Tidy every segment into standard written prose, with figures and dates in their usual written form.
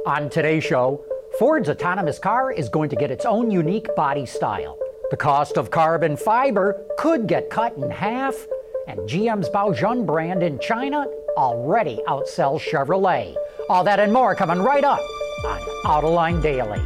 On today's show, Ford's autonomous car is going to get its own unique body style. The cost of carbon fiber could get cut in half, and GM's Baojun brand in China already outsells Chevrolet. All that and more coming right up on Autoline Daily.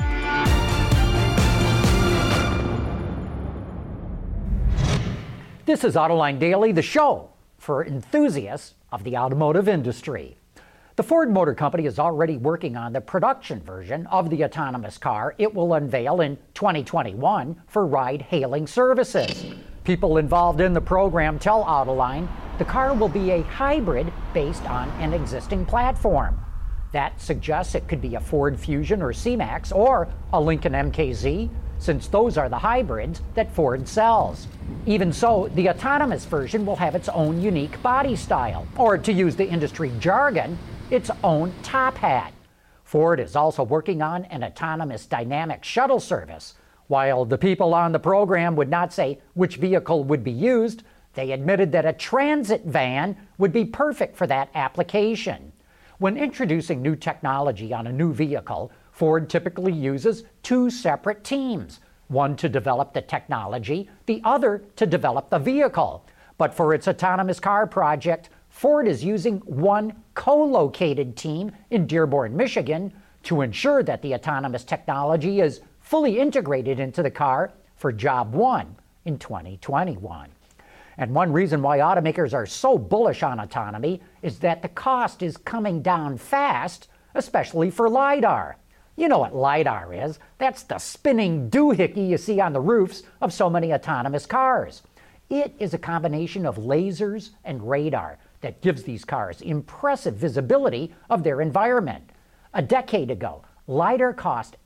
This is Autoline Daily, the show for enthusiasts of the automotive industry. The Ford Motor Company is already working on the production version of the autonomous car it will unveil in 2021 for ride-hailing services. People involved in the program tell Autoline the car will be a hybrid based on an existing platform. That suggests it could be a Ford Fusion or C-Max or a Lincoln MKZ, since those are the hybrids that Ford sells. Even so, the autonomous version will have its own unique body style, or to use the industry jargon, its own top hat. Ford is also working on an autonomous dynamic shuttle service. While the people on the program would not say which vehicle would be used, they admitted that a transit van would be perfect for that application. When introducing new technology on a new vehicle, Ford typically uses two separate teams, one to develop the technology, the other to develop the vehicle. But for its autonomous car project, Ford is using one co-located team in Dearborn, Michigan, to ensure that the autonomous technology is fully integrated into the car for Job 1 in 2021. And one reason why automakers are so bullish on autonomy is that the cost is coming down fast, especially for LiDAR. You know what LiDAR is. That's the spinning doohickey you see on the roofs of so many autonomous cars. It is a combination of lasers and radar that gives these cars impressive visibility of their environment. A decade ago, LiDAR cost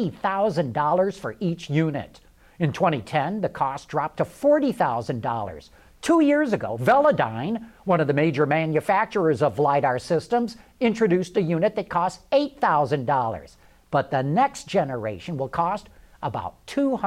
$80,000 for each unit. In 2010, the cost dropped to $40,000. 2 years ago, Velodyne, one of the major manufacturers of LiDAR systems, introduced a unit that cost $8,000. But the next generation will cost about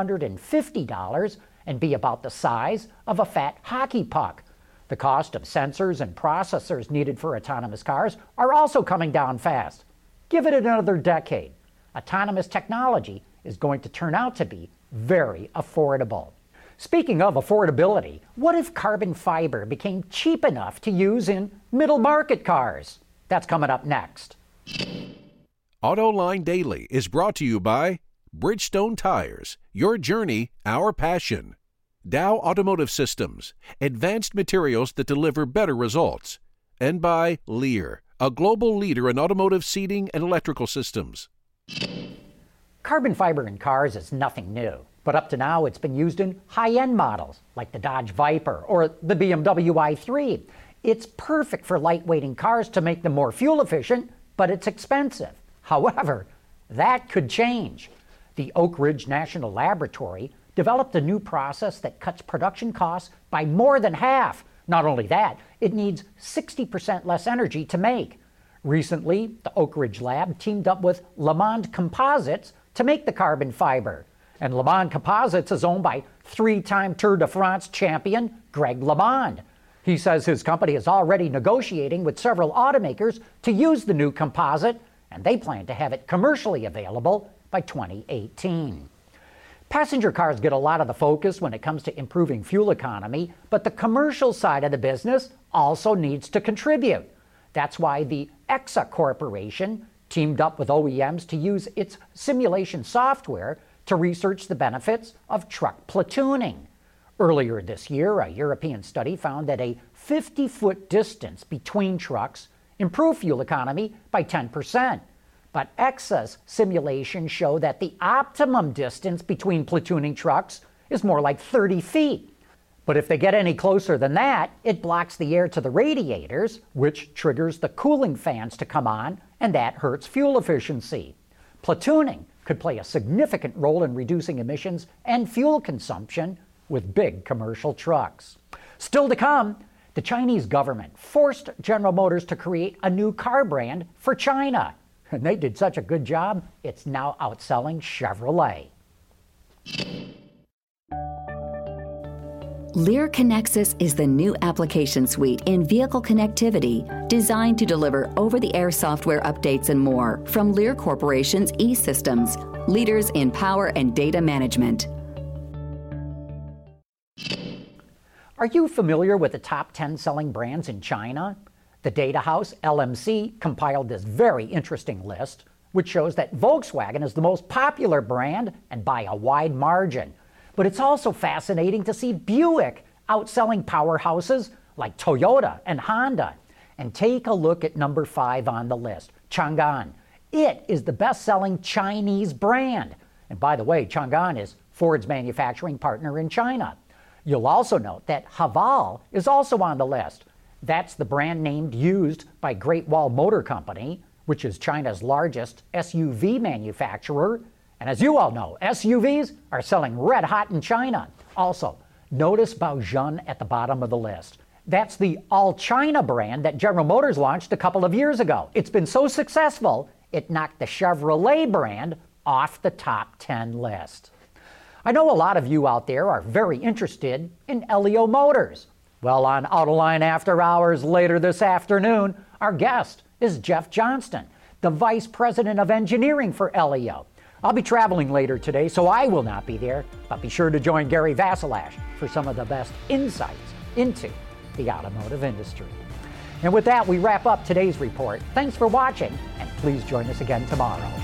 $250 and be about the size of a fat hockey puck. The cost of sensors and processors needed for autonomous cars are also coming down fast. Give it another decade. Autonomous technology is going to turn out to be very affordable. Speaking of affordability, what if carbon fiber became cheap enough to use in middle market cars? That's coming up next. Autoline Daily is brought to you by Bridgestone Tires, your journey, our passion. Dow Automotive Systems, advanced materials that deliver better results. And by Lear, a global leader in automotive seating and electrical systems. Carbon fiber in cars is nothing new, but up to now it's been used in high-end models like the Dodge Viper or the BMW i3. It's perfect for lightweighting cars to make them more fuel efficient, but it's expensive. However, that could change. The Oak Ridge National Laboratory developed a new process that cuts production costs by more than half. Not only that, it needs 60% less energy to make. Recently, the Oak Ridge Lab teamed up with Lamond Composites to make the carbon fiber. And Lamond Composites is owned by three-time Tour de France champion Greg LeMond. He says his company is already negotiating with several automakers to use the new composite, and they plan to have it commercially available by 2018. Passenger cars get a lot of the focus when it comes to improving fuel economy, but the commercial side of the business also needs to contribute. That's why the EXA Corporation teamed up with OEMs to use its simulation software to research the benefits of truck platooning. Earlier this year, a European study found that a 50-foot distance between trucks improved fuel economy by 10%. But EXA's simulations show that the optimum distance between platooning trucks is more like 30 feet. But if they get any closer than that, it blocks the air to the radiators, which triggers the cooling fans to come on, and that hurts fuel efficiency. Platooning could play a significant role in reducing emissions and fuel consumption with big commercial trucks. Still to come, the Chinese government forced General Motors to create a new car brand for China. And they did such a good job, it's now outselling Chevrolet. Lear Connexus is the new application suite in vehicle connectivity designed to deliver over-the-air software updates and more from Lear Corporation's E-Systems, leaders in power and data management. Are you familiar with the top 10 selling brands in China? The data house LMC compiled this very interesting list, which shows that Volkswagen is the most popular brand and by a wide margin. But it's also fascinating to see Buick outselling powerhouses like Toyota and Honda. And take a look at number 5 on the list, Changan. It is the best-selling Chinese brand. And by the way, Changan is Ford's manufacturing partner in China. You'll also note that Haval is also on the list. That's the brand name used by Great Wall Motor Company, which is China's largest SUV manufacturer. And as you all know, SUVs are selling red hot in China. Also, notice Baojun at the bottom of the list. That's the all-China brand that General Motors launched a couple of years ago. It's been so successful, it knocked the Chevrolet brand off the top 10 list. I know a lot of you out there are very interested in Elio Motors. Well, on Autoline After Hours later this afternoon, our guest is Jeff Johnston, the Vice President of Engineering for Elio. I'll be traveling later today, so I will not be there, but be sure to join Gary Vasilash for some of the best insights into the automotive industry. And with that, we wrap up today's report. Thanks for watching, and please join us again tomorrow.